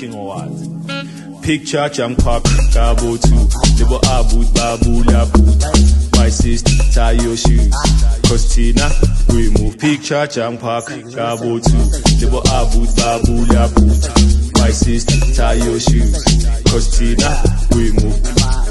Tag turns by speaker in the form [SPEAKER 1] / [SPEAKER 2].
[SPEAKER 1] thing or what? Picture jump park, Gabo 2. Libo aboot, babu la boot. My sister, tie your shoes. Cause Tina, we move. Picture jump park, Gabo 2. Libo aboot, babu la boot. My sister, tie your shoes. Cause Tina, we move.